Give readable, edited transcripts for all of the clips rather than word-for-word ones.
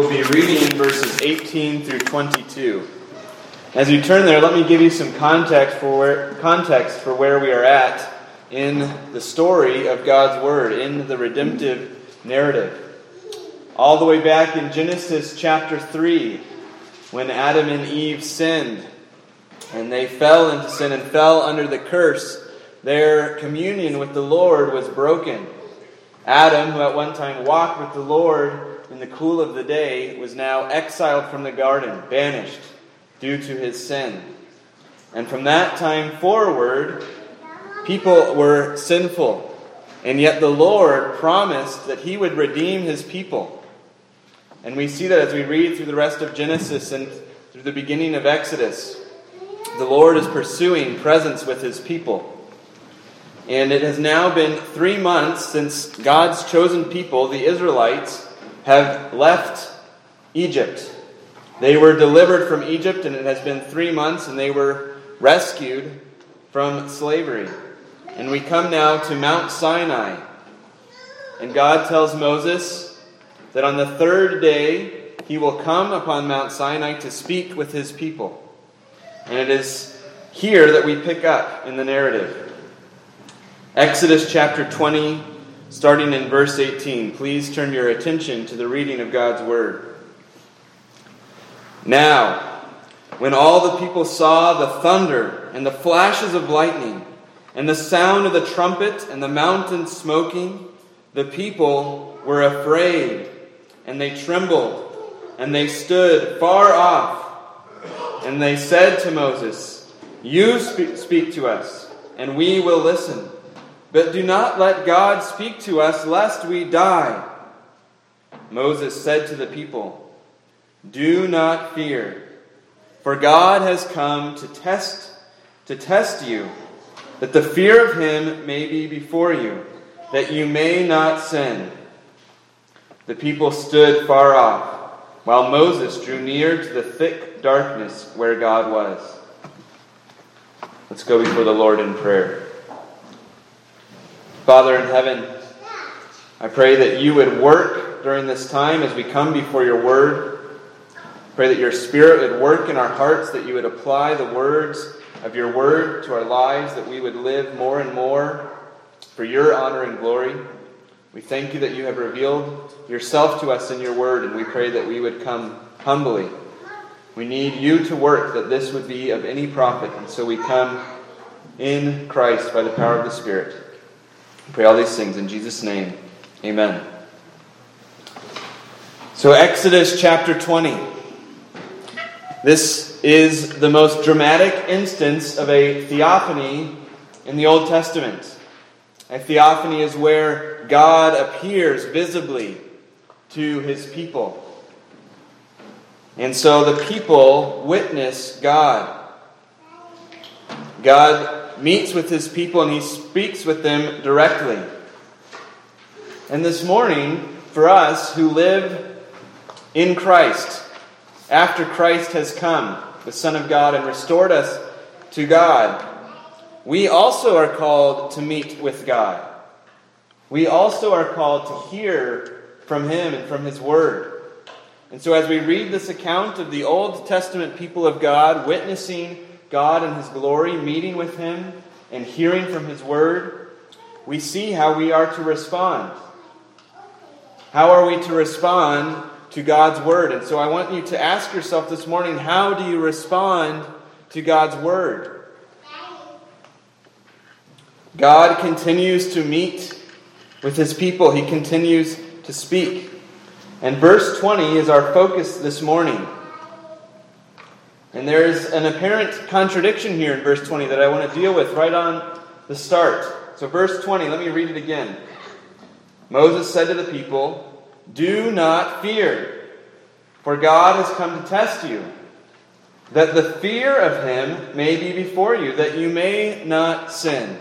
will be reading verses 18 through 22. As you turn there, let me give you some context for where we are at in the story of God's Word, in the redemptive narrative. All the way back in Genesis chapter 3, when Adam and Eve sinned, and they fell into sin and fell under the curse, their communion with the Lord was broken. Adam, who at one time walked with the Lord in the cool of the day, was now exiled from the garden, banished due to his sin. And from that time forward, people were sinful. And yet the Lord promised that He would redeem His people. And we see that as we read through the rest of Genesis and through the beginning of Exodus. The Lord is pursuing presence with His people. And it has now been 3 months since God's chosen people, the Israelites, have left Egypt. They were delivered from Egypt, and it has been 3 months, and they were rescued from slavery. And we come now to Mount Sinai. And God tells Moses that on the 3rd day he will come upon Mount Sinai to speak with his people. And it is here that we pick up in the narrative. Exodus chapter 20, starting in verse 18. Please turn your attention to the reading of God's Word. Now, when all the people saw the thunder and the flashes of lightning and the sound of the trumpet and the mountain smoking, the people were afraid, and they trembled, and they stood far off. And they said to Moses, "You speak to us, and we will listen. But do not let God speak to us, lest we die." Moses said to the people, "Do not fear, for God has come to test you, that the fear of Him may be before you, that you may not sin." The people stood far off, while Moses drew near to the thick darkness where God was. Let's go before the Lord in prayer. Father in heaven, I pray that you would work during this time as we come before your word. Pray that your Spirit would work in our hearts, that you would apply the words of your word to our lives, that we would live more and more for your honor and glory. We thank you that you have revealed yourself to us in your word, and we pray that we would come humbly. We need you to work, that this would be of any profit, and so we come in Christ by the power of the Spirit. I pray all these things in Jesus' name. Amen. So Exodus chapter 20. This is the most dramatic instance of a theophany in the Old Testament. A theophany is where God appears visibly to His people. And so the people witness God. God meets with His people and He speaks with them directly. And this morning, for us who live in Christ, after Christ has come, the Son of God, and restored us to God, we also are called to meet with God. We also are called to hear from Him and from His Word. And so as we read this account of the Old Testament people of God, witnessing God in His glory, meeting with Him, and hearing from His Word, we see how we are to respond. How are we to respond to God's Word? And so I want you to ask yourself this morning, how do you respond to God's Word? God continues to meet with His people. He continues to speak. And verse 20 is our focus this morning. And there is an apparent contradiction here in verse 20 that I want to deal with right on the start. So verse 20, let me read it again. Moses said to the people, "Do not fear, for God has come to test you, that the fear of Him may be before you, that you may not sin."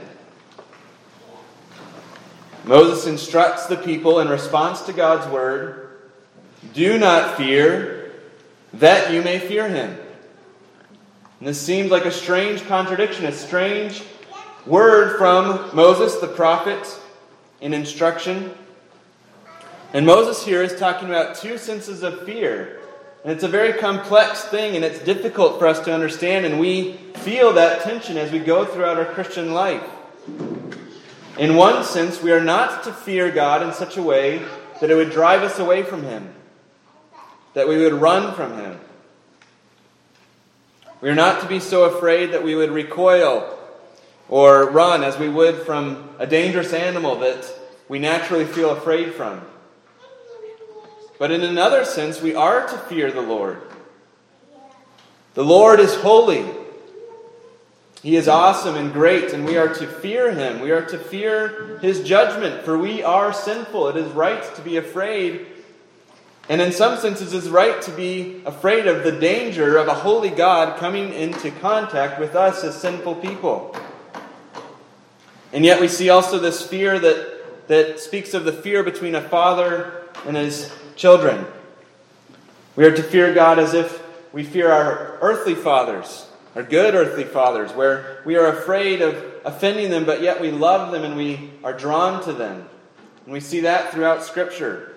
Moses instructs the people in response to God's word, "Do not fear, that you may fear Him." And this seems like a strange contradiction, a strange word from Moses, the prophet, in instruction. And Moses here is talking about two senses of fear. And it's a very complex thing, and it's difficult for us to understand, and we feel that tension as we go throughout our Christian life. In one sense, we are not to fear God in such a way that it would drive us away from Him, that we would run from Him. We are not to be so afraid that we would recoil or run as we would from a dangerous animal that we naturally feel afraid from. But in another sense, we are to fear the Lord. The Lord is holy. He is awesome and great, and we are to fear Him. We are to fear His judgment, for we are sinful. It is right to be afraid. And in some senses, it is right to be afraid of the danger of a holy God coming into contact with us as sinful people. And yet we see also this fear that speaks of the fear between a father and his children. We are to fear God as if we fear our earthly fathers, our good earthly fathers, where we are afraid of offending them, but yet we love them and we are drawn to them. And we see that throughout Scripture.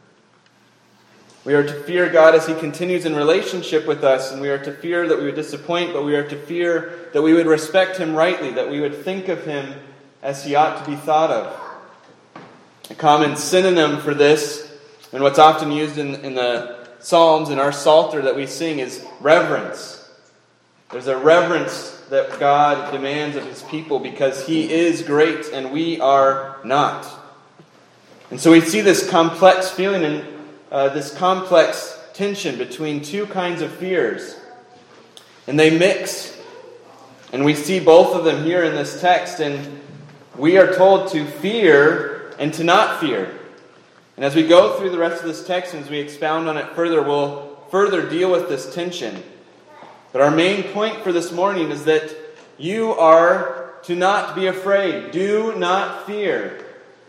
We are to fear God as He continues in relationship with us, and we are to fear that we would disappoint, but we are to fear that we would respect Him rightly, that we would think of Him as He ought to be thought of. A common synonym for this, and what's often used in the Psalms, in our Psalter that we sing, is reverence. There's a reverence that God demands of His people because He is great and we are not. And so we see this complex feeling and this complex tension between two kinds of fears. And they mix. And we see both of them here in this text. And we are told to fear and to not fear. And as we go through the rest of this text and as we expound on it further, we'll further deal with this tension. But our main point for this morning is that you are to not be afraid. Do not fear.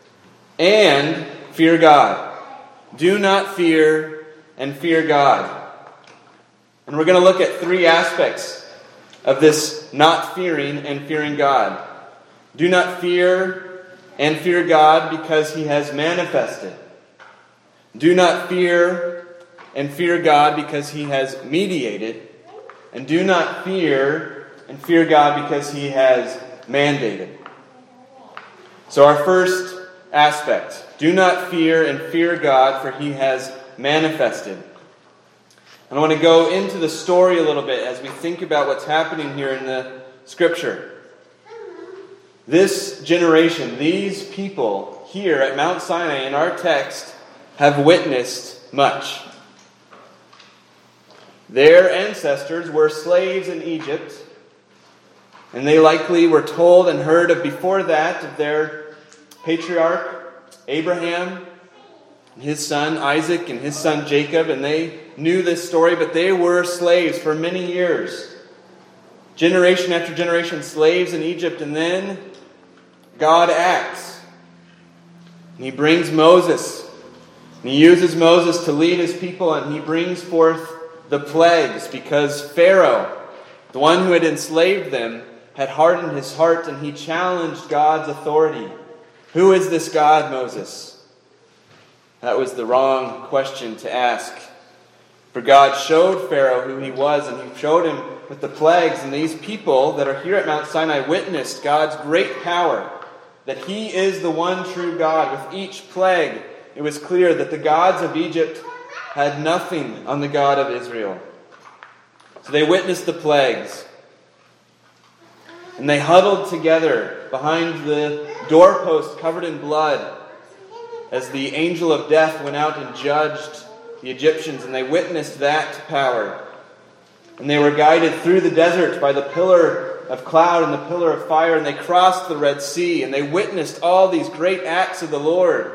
And fear God. Do not fear and fear God. And we're going to look at three aspects of this not fearing and fearing God. Do not fear and fear God because He has manifested. Do not fear and fear God because He has mediated. And do not fear and fear God because He has mandated. So our first aspect, do not fear and fear God, for He has manifested. And I want to go into the story a little bit as we think about what's happening here in the Scripture. This generation, these people here at Mount Sinai in our text, have witnessed much. Their ancestors were slaves in Egypt, and they likely were told and heard of before that of their patriarch Abraham, and his son Isaac, and his son Jacob, and they knew this story, but they were slaves for many years. Generation after generation, slaves in Egypt, and then God acts. And He brings Moses. And He uses Moses to lead His people, and He brings forth the plagues because Pharaoh, the one who had enslaved them, had hardened his heart, and he challenged God's authority. Who is this God, Moses? That was the wrong question to ask. For God showed Pharaoh who He was, and He showed him with the plagues, and these people that are here at Mount Sinai witnessed God's great power, that He is the one true God. With each plague, it was clear that the gods of Egypt had nothing on the God of Israel. So they witnessed the plagues. And they huddled together behind the doorpost covered in blood as the angel of death went out and judged the Egyptians, and they witnessed that power. And they were guided through the desert by the pillar of cloud and the pillar of fire, and they crossed the Red Sea, and they witnessed all these great acts of the Lord.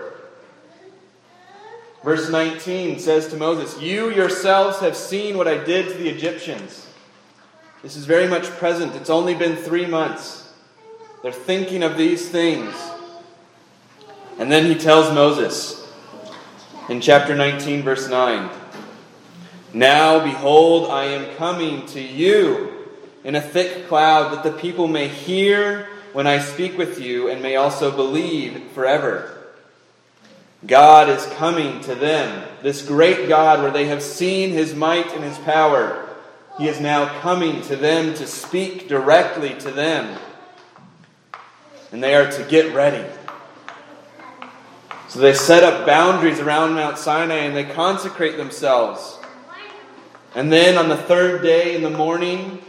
Verse 19 says to Moses, "You yourselves have seen what I did to the Egyptians." This is very much present. It's only been 3 months. They're thinking of these things. And then He tells Moses in chapter 19, verse 9, "Now, behold, I am coming to you in a thick cloud, that the people may hear when I speak with you and may also believe forever." God is coming to them. This great God, where they have seen His might and His power, He is now coming to them to speak directly to them. And they are to get ready. So they set up boundaries around Mount Sinai and they consecrate themselves. And then on the third day in the morning,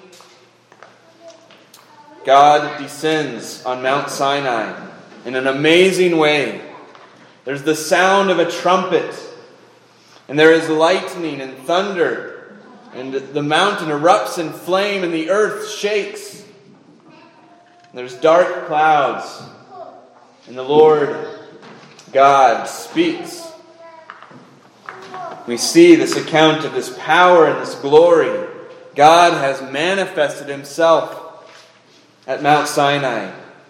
God descends on Mount Sinai in an amazing way. There's the sound of a trumpet, and there is lightning and thunder, and the mountain erupts in flame, and the earth shakes. And there's dark clouds, and the Lord God speaks. We see this account of this power and this glory. God has manifested Himself at Mount Sinai.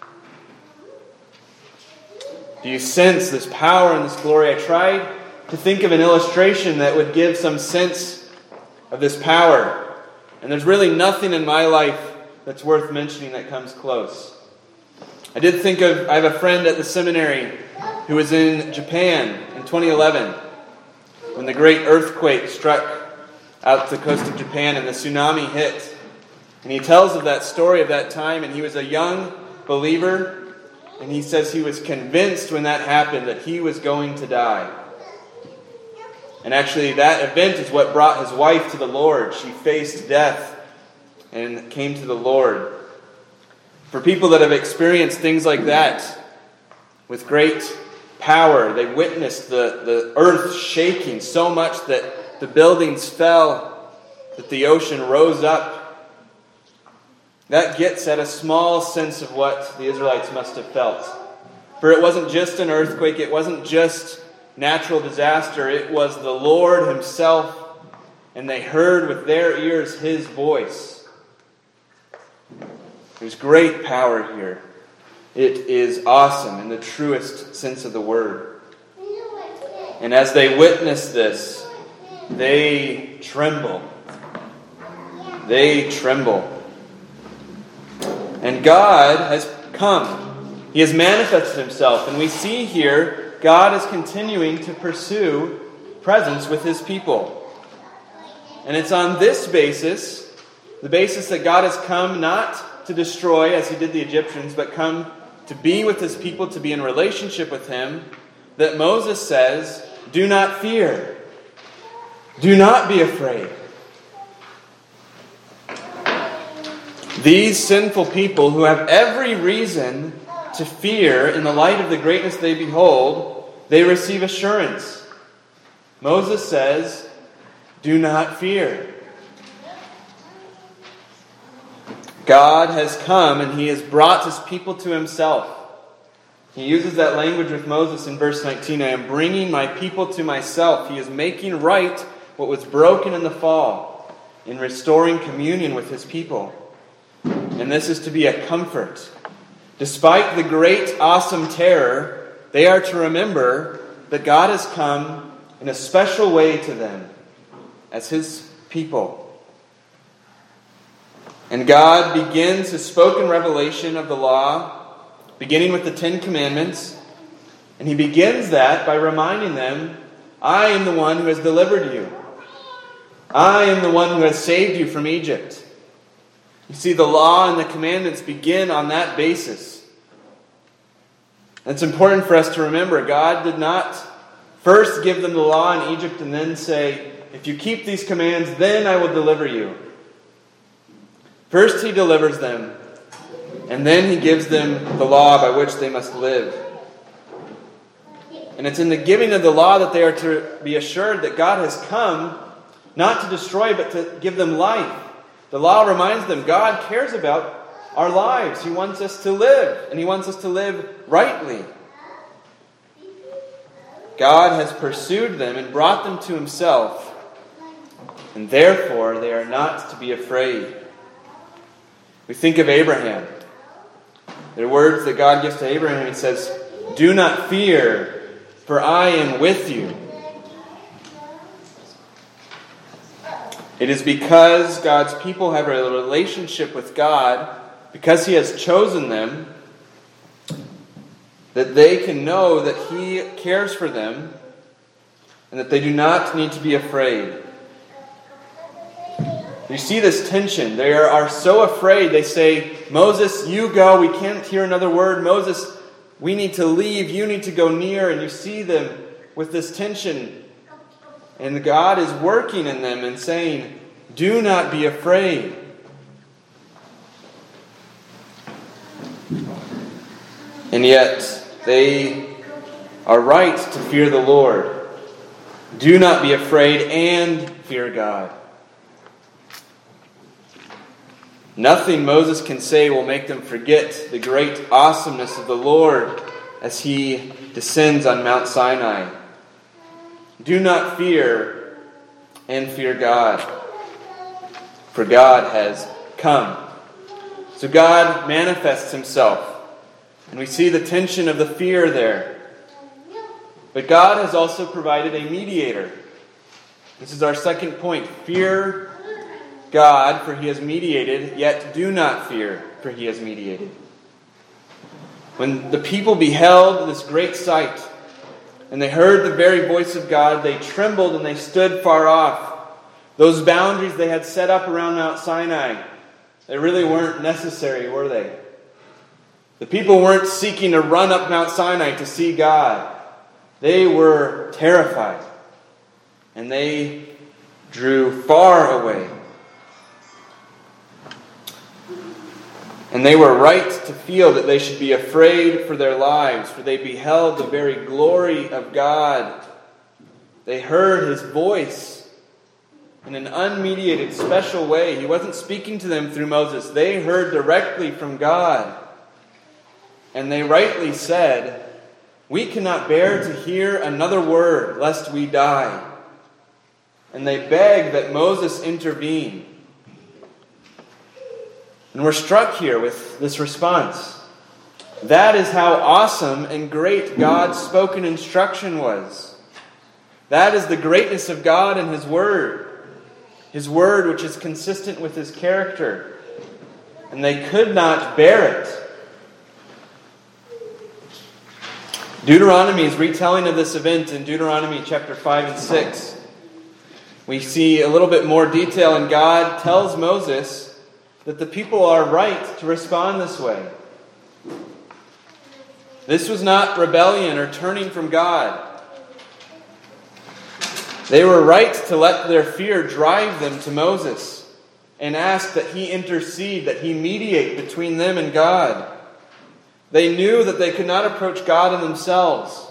Do you sense this power and this glory? I tried to think of an illustration that would give some sense of this power. And there's really nothing in my life that's worth mentioning that comes close. I have a friend at the seminary who was in Japan in 2011 when the great earthquake struck out the coast of Japan and the tsunami hit. And he tells of that story of that time, and he was a young believer, and he says he was convinced when that happened that he was going to die. And actually that event is what brought his wife to the Lord. She faced death and came to the Lord. For people that have experienced things like that with great power, they witnessed the earth shaking so much that the buildings fell, that the ocean rose up. That gets at a small sense of what the Israelites must have felt. For it wasn't just an earthquake, it wasn't just natural disaster, it was the Lord Himself, and they heard with their ears His voice. There's great power here. It is awesome in the truest sense of the word. And as they witness this, they tremble. They tremble. And God has come. He has manifested Himself. And we see here, God is continuing to pursue presence with His people. And it's on this basis, the basis that God has come not to destroy as He did the Egyptians, but come to be with His people, to be in relationship with Him, that Moses says, "Do not fear. Do not be afraid." These sinful people who have every reason to fear in the light of the greatness they behold, they receive assurance. Moses says, "Do not fear." God has come and He has brought His people to Himself. He uses that language with Moses in verse 19. "I am bringing my people to myself." He is making right what was broken in the fall, in restoring communion with His people. And this is to be a comfort. Despite the great, awesome terror, they are to remember that God has come in a special way to them as His people. And God begins His spoken revelation of the law, beginning with the 10 Commandments. And He begins that by reminding them, "I am the one who has delivered you. I am the one who has saved you from Egypt." You see, the law and the commandments begin on that basis. And it's important for us to remember, God did not first give them the law in Egypt and then say, "If you keep these commands, then I will deliver you." First He delivers them, and then He gives them the law by which they must live. And it's in the giving of the law that they are to be assured that God has come not to destroy, but to give them life. The law reminds them God cares about our lives. He wants us to live, and He wants us to live rightly. God has pursued them and brought them to Himself, and therefore they are not to be afraid. We think of Abraham. There are words that God gives to Abraham. He says, "Do not fear, for I am with you." It is because God's people have a relationship with God, because He has chosen them, that they can know that He cares for them and that they do not need to be afraid. You see this tension. They are so afraid. They say, Moses, you go. We can't hear another word. Moses, we need to leave. You need to go near. And you see them with this tension. And God is working in them and saying, do not be afraid. And yet, they are right to fear the Lord. Do not be afraid and fear God. Nothing Moses can say will make them forget the great awesomeness of the Lord as He descends on Mount Sinai. Do not fear and fear God, for God has come. So God manifests Himself. And we see the tension of the fear there. But God has also provided a mediator. This is our second point. Fear God, for He has mediated, yet do not fear, for He has mediated. When the people beheld this great sight, and they heard the very voice of God, they trembled and they stood far off. Those boundaries they had set up around Mount Sinai, they really weren't necessary, were they? The people weren't seeking to run up Mount Sinai to see God. They were terrified. And they drew far away. And they were right to feel that they should be afraid for their lives, for they beheld the very glory of God. They heard His voice in an unmediated, special way. He wasn't speaking to them through Moses. They heard directly from God. And they rightly said, we cannot bear to hear another word, lest we die. And they begged that Moses intervene. And we're struck here with this response. That is how awesome and great God's spoken instruction was. That is the greatness of God and His Word. His Word which is consistent with His character. And they could not bear it. Deuteronomy's retelling of this event in Deuteronomy chapter 5 and 6. We see a little bit more detail, and God tells Moses that the people are right to respond this way. This was not rebellion or turning from God. They were right to let their fear drive them to Moses and ask that he intercede, that he mediate between them and God. They knew that they could not approach God in themselves.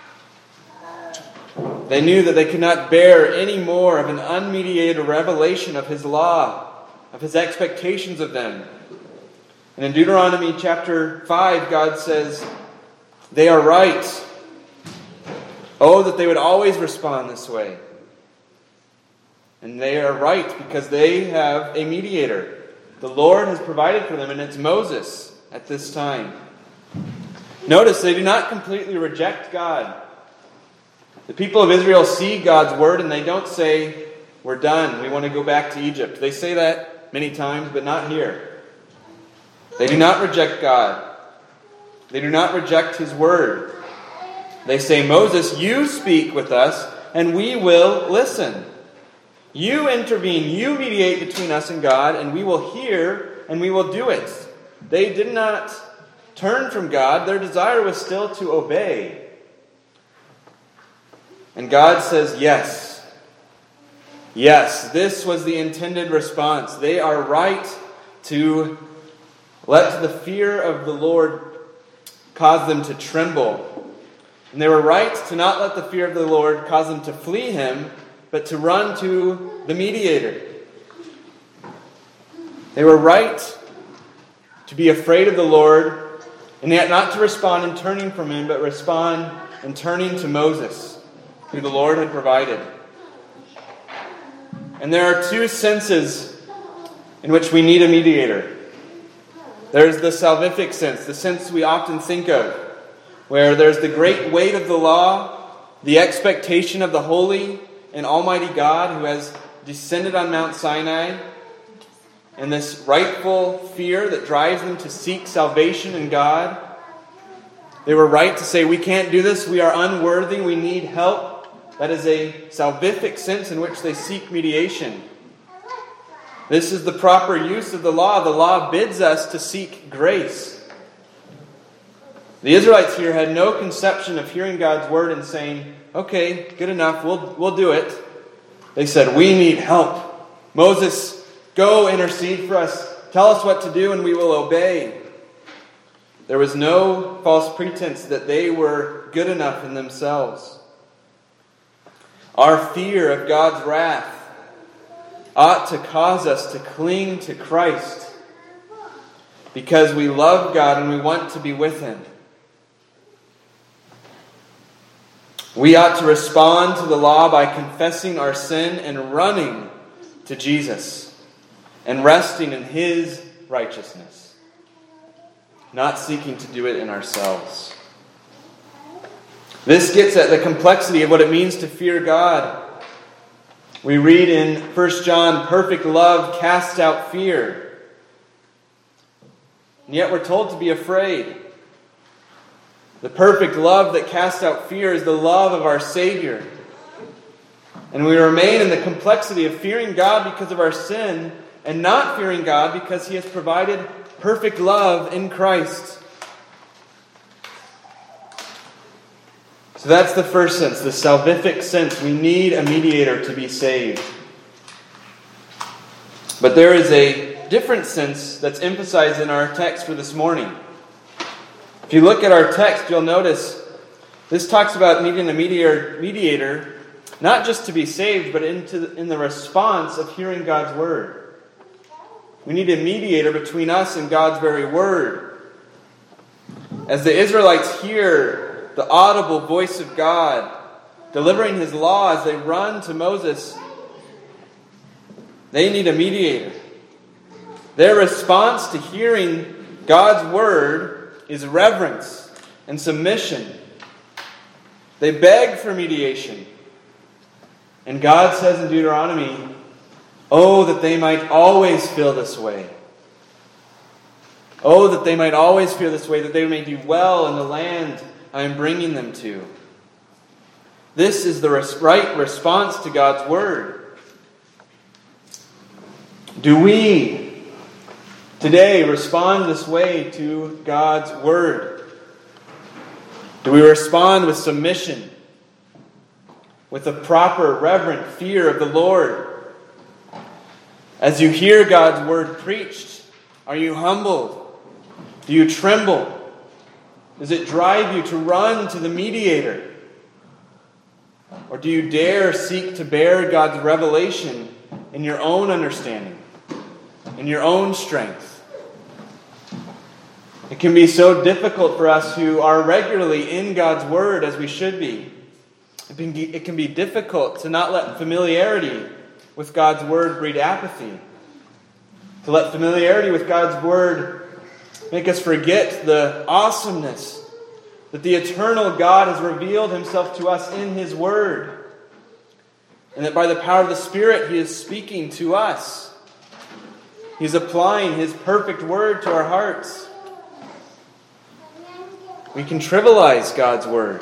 They knew that they could not bear any more of an unmediated revelation of His law, of His expectations of them. And in Deuteronomy chapter 5, God says, they are right. Oh, that they would always respond this way. And they are right because they have a mediator. The Lord has provided for them, and it's Moses at this time. Notice they do not completely reject God. The people of Israel see God's word and they don't say, we're done, we want to go back to Egypt. They say that many times, but not here. They do not reject God. They do not reject His word. They say, Moses, you speak with us and we will listen. You intervene, you mediate between us and God, and we will hear and we will do it. They did not turn from God. Their desire was still to obey. And God says, yes. Yes, this was the intended response. They are right to let the fear of the Lord cause them to tremble. And they were right to not let the fear of the Lord cause them to flee Him, but to run to the mediator. They were right to be afraid of the Lord, and yet not to respond in turning from Him, but respond in turning to Moses, who the Lord had provided. And there are two senses in which we need a mediator. There's the salvific sense, the sense we often think of, where there's the great weight of the law, the expectation of the holy and almighty God who has descended on Mount Sinai, and this rightful fear that drives them to seek salvation in God. They were right to say, we can't do this, we are unworthy, we need help. That is a salvific sense in which they seek mediation. This is the proper use of the law. The law bids us to seek grace. The Israelites here had no conception of hearing God's word and saying, okay, good enough, we'll do it. They said, we need help. Moses, go intercede for us. Tell us what to do and we will obey. There was no false pretense that they were good enough in themselves. Our fear of God's wrath ought to cause us to cling to Christ because we love God and we want to be with Him. We ought to respond to the law by confessing our sin and running to Jesus and resting in His righteousness, not seeking to do it in ourselves. This gets at the complexity of what it means to fear God. We read in 1 John, perfect love casts out fear. And yet we're told to be afraid. The perfect love that casts out fear is the love of our Savior. And we remain in the complexity of fearing God because of our sin and not fearing God because He has provided perfect love in Christ. So that's the first sense, the salvific sense. We need a mediator to be saved. But there is a different sense that's emphasized in our text for this morning. If you look at our text, you'll notice this talks about needing a mediator, not just to be saved, but in the response of hearing God's word. We need a mediator between us and God's very word. As the Israelites hear the audible voice of God delivering His law as they run to Moses, they need a mediator. Their response to hearing God's word is reverence and submission. They beg for mediation. And God says in Deuteronomy, oh, that they might always feel this way. Oh, that they might always feel this way, that they may do well in the land I am bringing them to. This is the right response to God's word. Do we today respond this way to God's word? Do we respond with submission, with a proper, reverent fear of the Lord? As you hear God's word preached, are you humbled? Do you tremble? Does it drive you to run to the mediator? Or do you dare seek to bear God's revelation in your own understanding, in your own strength? It can be so difficult for us who are regularly in God's word as we should be. It can be difficult to not let familiarity with God's word breed apathy. To let familiarity with God's word make us forget the awesomeness that the eternal God has revealed Himself to us in His word. And that by the power of the Spirit He is speaking to us. He's applying His perfect word to our hearts. We can trivialize God's word.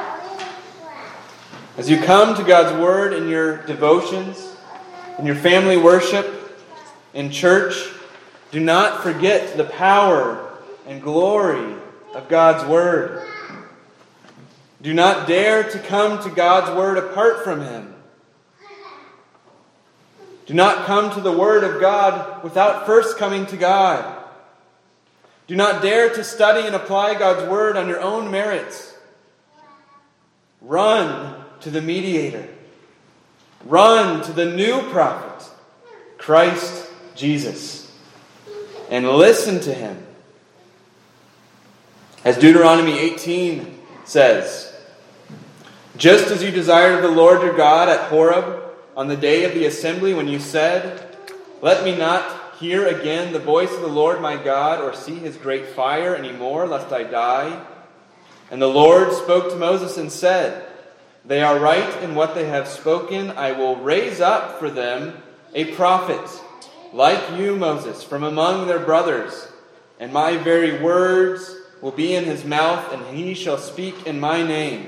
As you come to God's word in your devotions, in your family worship, in church, do not forget the power and glory of God's word. Do not dare to come to God's word apart from Him. Do not come to the word of God without first coming to God. Do not dare to study and apply God's word on your own merits. Run to the mediator. Run to the new prophet, Christ Jesus, and listen to Him. As Deuteronomy 18 says, just as you desired the Lord your God at Horeb on the day of the assembly when you said, let me not hear again the voice of the Lord my God or see His great fire anymore, lest I die. And the Lord spoke to Moses and said, they are right in what they have spoken. I will raise up for them a prophet like you, Moses, from among their brothers, and my very words will be in his mouth, and he shall speak in my name.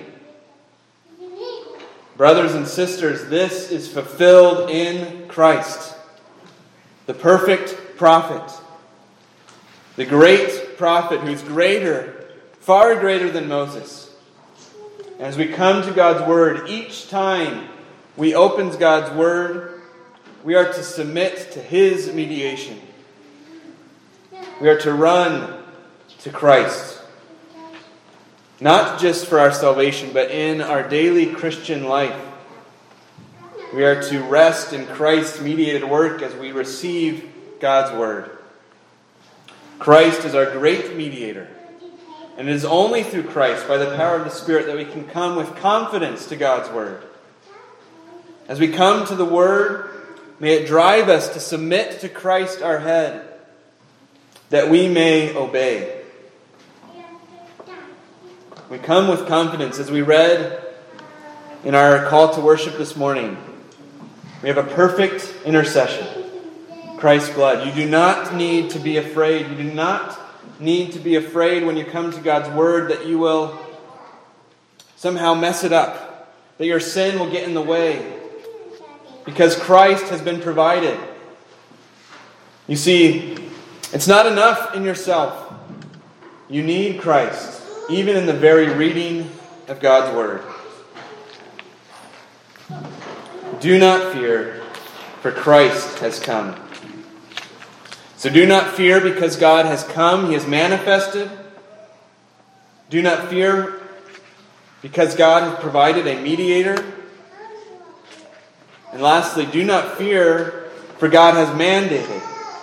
Brothers and sisters, this is fulfilled in Christ, the perfect prophet, the great prophet who's greater, far greater than Moses. As we come to God's Word, each time we open God's Word, we are to submit to his mediation. We are to run to Christ. Not just for our salvation, but in our daily Christian life. We are to rest in Christ's mediated work as we receive God's Word. Christ is our great mediator. And it is only through Christ, by the power of the Spirit, that we can come with confidence to God's Word. As we come to the Word, may it drive us to submit to Christ our head, that we may obey. We come with confidence. As we read in our call to worship this morning, we have a perfect intercession, Christ's blood. You do not need to be afraid. You do not need to be afraid when you come to God's Word that you will somehow mess it up, that your sin will get in the way, because Christ has been provided. You see, it's not enough in yourself. You need Christ, even in the very reading of God's Word. Do not fear, for Christ has come. So do not fear because God has come, He has manifested. Do not fear because God has provided a mediator. And lastly, do not fear for God has mandated.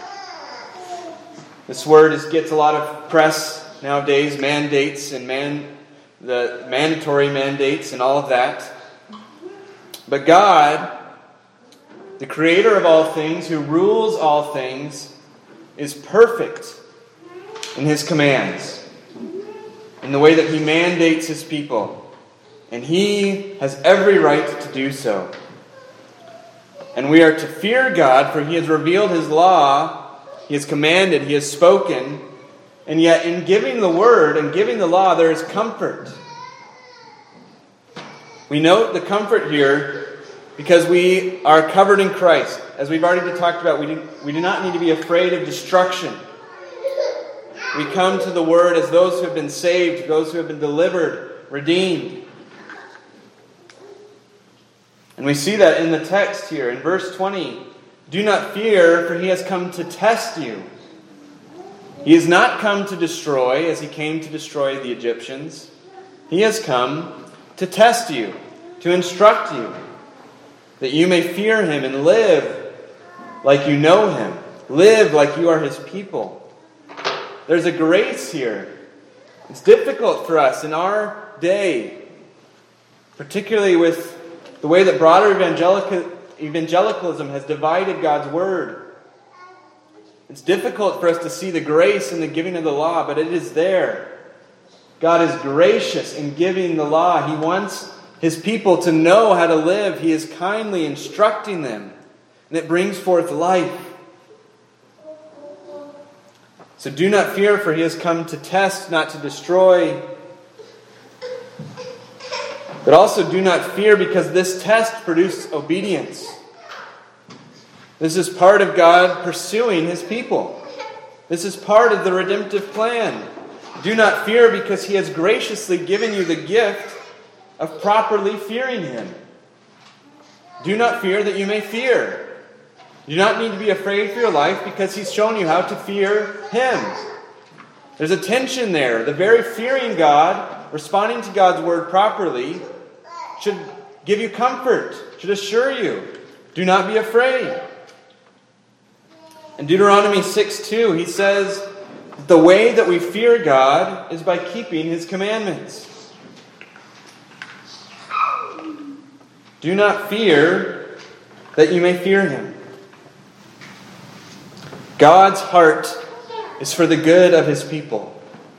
This word gets a lot of press nowadays, mandates and the mandatory mandates and all of that. But God, the creator of all things, who rules all things, is perfect in His commands, in the way that He mandates His people. And He has every right to do so. And we are to fear God, for He has revealed His law, He has commanded, He has spoken, and yet in giving the word and giving the law, there is comfort. We note the comfort here because we are covered in Christ. As we've already talked about, we do not need to be afraid of destruction. We come to the Word as those who have been saved, those who have been delivered, redeemed. And we see that in the text here. In verse 20, do not fear, for He has come to test you. He has not come to destroy, as He came to destroy the Egyptians. He has come to test you, to instruct you, that you may fear Him and live like you know Him. Live like you are His people. There's a grace here. It's difficult for us in our day, particularly with the way that broader evangelicalism has divided God's Word. It's difficult for us to see the grace in the giving of the law, but it is there. God is gracious in giving the law. He wants His people to know how to live. He is kindly instructing them, and it brings forth life. So do not fear, for He has come to test, not to destroy. But also do not fear because this test produced obedience. This is part of God pursuing His people. This is part of the redemptive plan. Do not fear because He has graciously given you the gift of properly fearing Him. Do not fear that you may fear. You do not need to be afraid for your life because He's shown you how to fear Him. There's a tension there. The very fearing God, responding to God's Word properly, should give you comfort, should assure you, do not be afraid. In Deuteronomy 6:2, he says, the way that we fear God is by keeping His commandments. Do not fear that you may fear Him. God's heart is for the good of His people.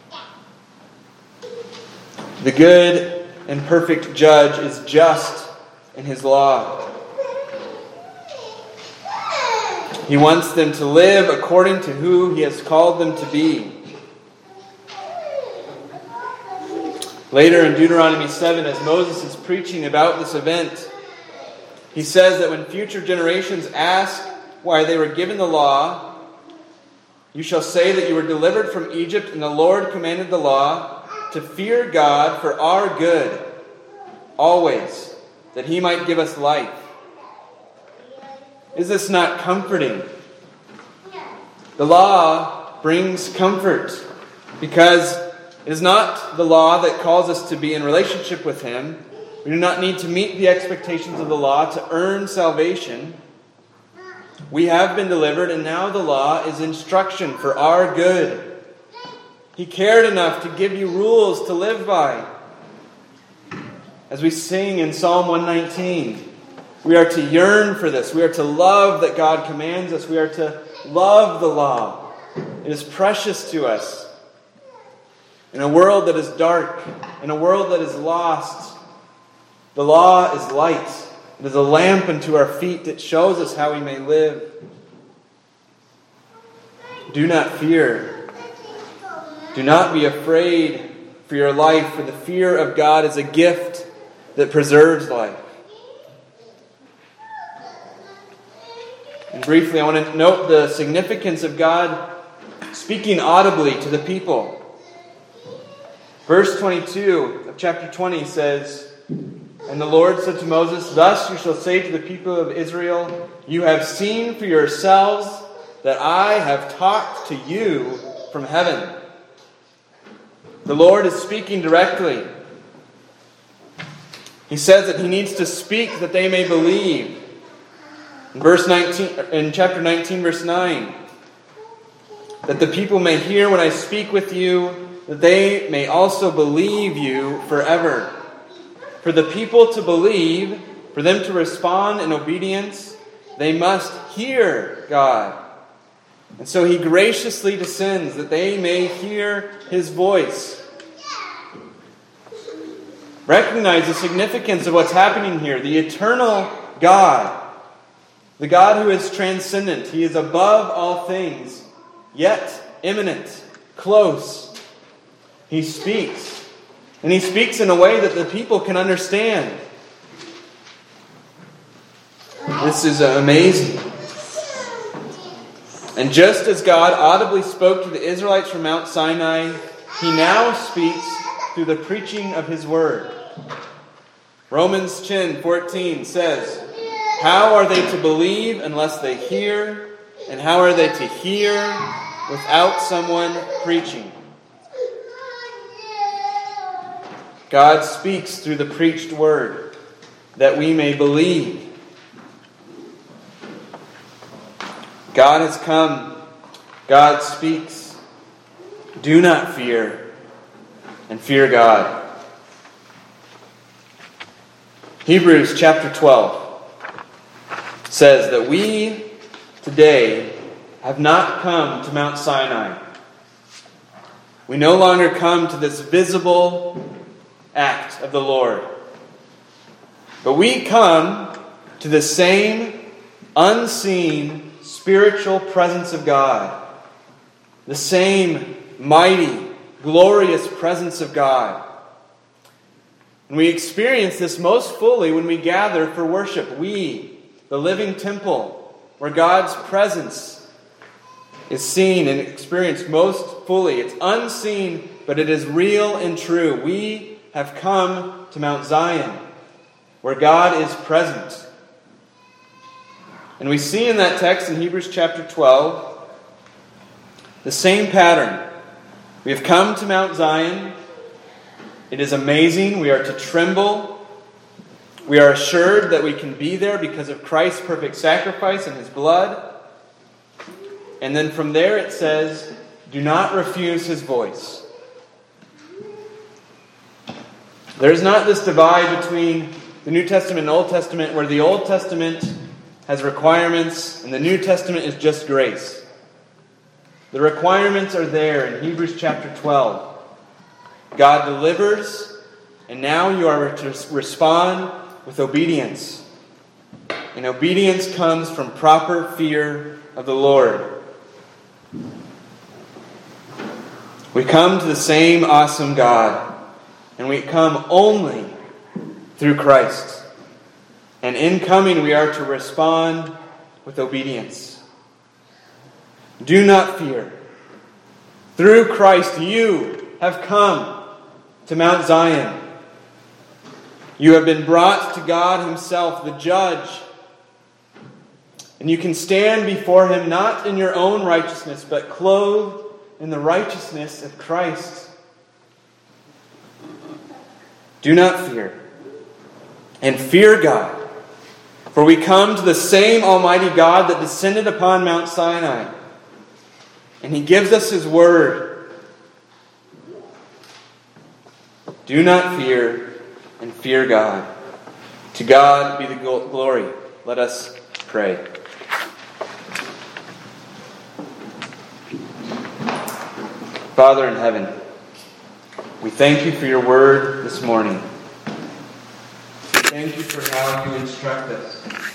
The good and perfect judge is just in His law. He wants them to live according to who He has called them to be. Later in Deuteronomy 7, as Moses is preaching about this event, he says that when future generations ask why they were given the law, you shall say that you were delivered from Egypt, and the Lord commanded the law to fear God for our good, always, that He might give us life. Is this not comforting? The law brings comfort because it is not the law that calls us to be in relationship with Him. We do not need to meet the expectations of the law to earn salvation. We have been delivered, and now the law is instruction for our good. He cared enough to give you rules to live by. As we sing in Psalm 119, we are to yearn for this. We are to love that God commands us. We are to love the law. It is precious to us. In a world that is dark, in a world that is lost, the law is light. It is a lamp unto our feet that shows us how we may live. Do not fear. Do not be afraid for your life, for the fear of God is a gift that preserves life. And briefly, I want to note the significance of God speaking audibly to the people. Verse 22 of chapter 20 says, "And the Lord said to Moses, Thus you shall say to the people of Israel, You have seen for yourselves that I have talked to you from heaven." The Lord is speaking directly. He says that He needs to speak that they may believe. In chapter 19, verse 9, that the people may hear when I speak with you, that they may also believe you forever. For the people to believe, for them to respond in obedience, they must hear God. And so He graciously descends that they may hear His voice. Recognize the significance of what's happening here. The eternal God, the God who is transcendent. He is above all things, yet immanent, close. He speaks. And He speaks in a way that the people can understand. This is amazing. And just as God audibly spoke to the Israelites from Mount Sinai, He now speaks through the preaching of His word. Romans 10:14 says, "How are they to believe unless they hear? And how are they to hear without someone preaching?" God speaks through the preached word that we may believe. God has come. God speaks. Do not fear, and fear God. Hebrews chapter 12 says that we today have not come to Mount Sinai. We no longer come to this visible act of the Lord. But we come to the same unseen spiritual presence of God. The same mighty, glorious presence of God. And we experience this most fully when we gather for worship. We, the living temple, where God's presence is seen and experienced most fully. It's unseen, but it is real and true. We have come to Mount Zion, where God is present. And we see in that text in Hebrews chapter 12 the same pattern. We have come to Mount Zion. It is amazing. We are to tremble. We are assured that we can be there because of Christ's perfect sacrifice and His blood. And then from there it says, do not refuse His voice. There's not this divide between the New Testament and Old Testament where the Old Testament has requirements and the New Testament is just grace. The requirements are there in Hebrews chapter 12. God delivers, and now you are to respond with obedience. And obedience comes from proper fear of the Lord. We come to the same awesome God. And we come only through Christ. And in coming, we are to respond with obedience. Do not fear. Through Christ, you have come to Mount Zion. You have been brought to God Himself, the Judge. And you can stand before Him not in your own righteousness, but clothed in the righteousness of Christ. Do not fear. And fear God. For we come to the same Almighty God that descended upon Mount Sinai. And He gives us His word. Do not fear, and fear God. To God be the glory. Let us pray. Father in heaven, we thank You for Your word this morning. We thank You for how You instruct us.